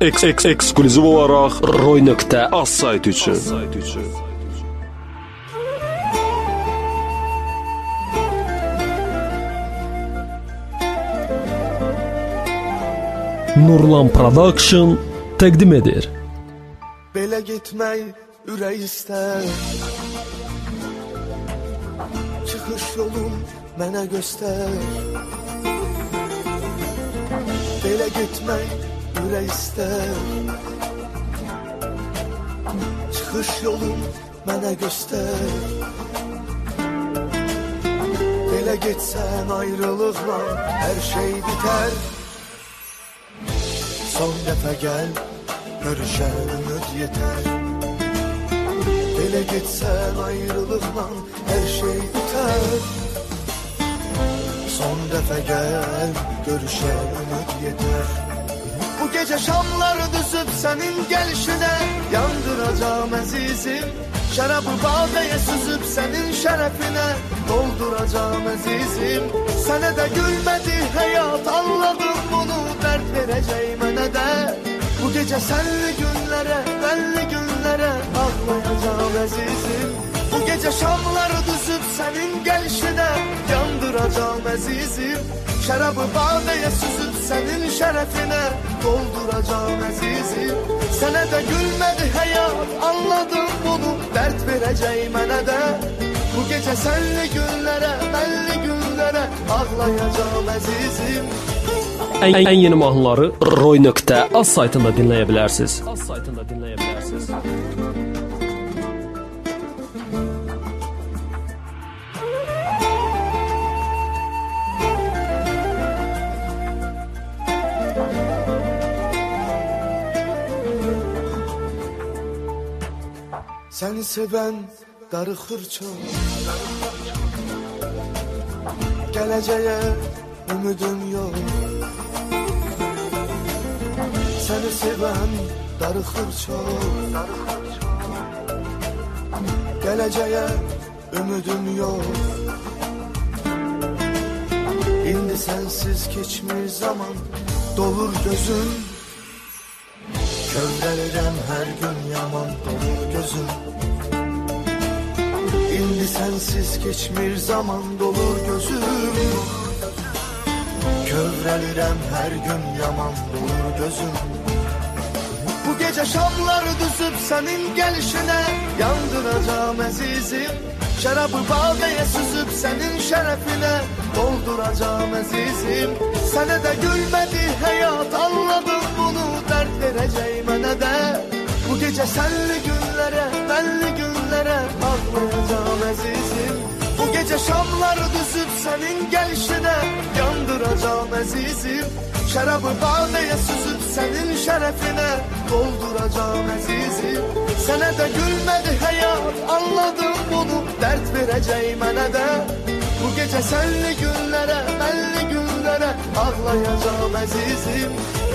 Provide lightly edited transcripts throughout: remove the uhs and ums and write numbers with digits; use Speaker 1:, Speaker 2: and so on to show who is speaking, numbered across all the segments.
Speaker 1: Ekskluziv olaraq Roy.az saytı üçün. Nurlan Production təqdim edir.
Speaker 2: Belə getmək ürək istər, çıxış yolun mənə göstər. Belə getmək ürək istər, çıxış yolun mənə göstər. Belə getsən ayrılıqla hər şey bitər. Son dəfə gəl, görüşər ümid yetər. Belə getsən ayrılıqla hər şey bitər. Son dəfə gəl, görüşər ümid yetər. Bu gecə şamları düzüb sənin gəlişinə yandıracağım əzizim. Şərabı badəyə süzüb sənin şərəfinə dolduracağım əzizim. Sənə də gülmədi həyat, anladım bunu, dərd verəcək mənə də. Bu gecə sənli günlərə, bəlli günlərə ağlayacağım əzizim. Bu gecə şamları düzüb sənin gəlişinə yandıracağım əzizim. Şərabı badəyə süzüb sənin şərəfinə dolduracağım əzizim. Sənə də gülmədi həyat, anladım bunu, dərd verəcək mənə də. Bu gecə sənli günlərə, bəlli günlərə ağlayacağım əzizim.
Speaker 1: Ən yeni mahnıları Roy.az saytında dinləyə bilərsiniz.
Speaker 2: Səni sevən darıxır çox, gələcəyə ümidim yox. Səni sevən darıxır çox, gələcəyə ümidim yox. İndi sənsiz keçmir zaman, dolur gözüm. Kövrəlirəm hər gün yaman, dolur gözüm. İndi sənsiz keçmir zaman, dolur gözüm. Kövrəlirəm hər gün yaman, dolur gözüm. Bu gecə şamları düzüb sənin gəlişinə yandıracağım əzizim. Şərabı badəyə süzüb sənin şərəfinə dolduracağım əzizim. Sənə də gülmədi həyat, anladım bunu, dərd verəcək mənə də. Bu gecə sənli günlərə, bəlli günlərə ağlayacağım əzizim. Bu gecə şamları düzüb sənin gəlişinə yandıracağım əzizim. Şərabı badəyə süzüb sənin şərəfinə dolduracağım əzizim. Sənə də gülmədi həyat, anladım bunu, dərd verəcək mənə də. Bu gecə sənli günlərə, bəlli günlərə ağlayacağım əzizim.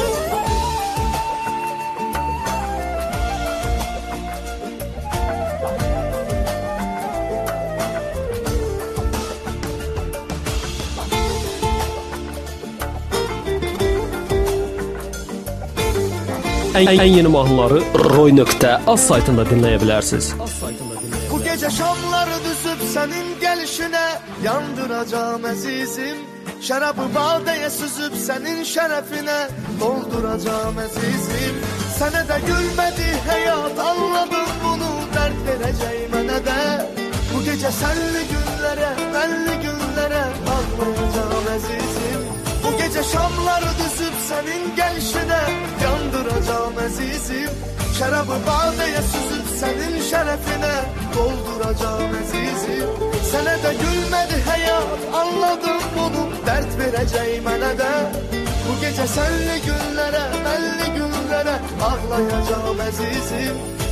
Speaker 1: Ən yeni mahnıları Roy.az saytında dinləyə bilərsiniz.
Speaker 2: Bu gecə şamları düzüb sənin gəlişinə yandıracağım əzizim. Şərabı badəyə süzüb sənin şərəfinə dolduracağım əzizim. Sənə də gülmədi həyat, anladım bunu, dərd verəcək mənə də. Bu gecə sənli günlərə, bəlli günlərə ağlayacağım əzizim. Bu gecə şamları düzüb sənin gəlişinə yandıracağım əzizim. Şərabı badəyə süzüb sənin şərəfinə dolduracağım əzizim. Sənə də gülmədi həyat, anladım bunu, dərd verəcək mənə də. Bu gecə sənli günlərə, bəlli günlərə ağlayacağım əzizim.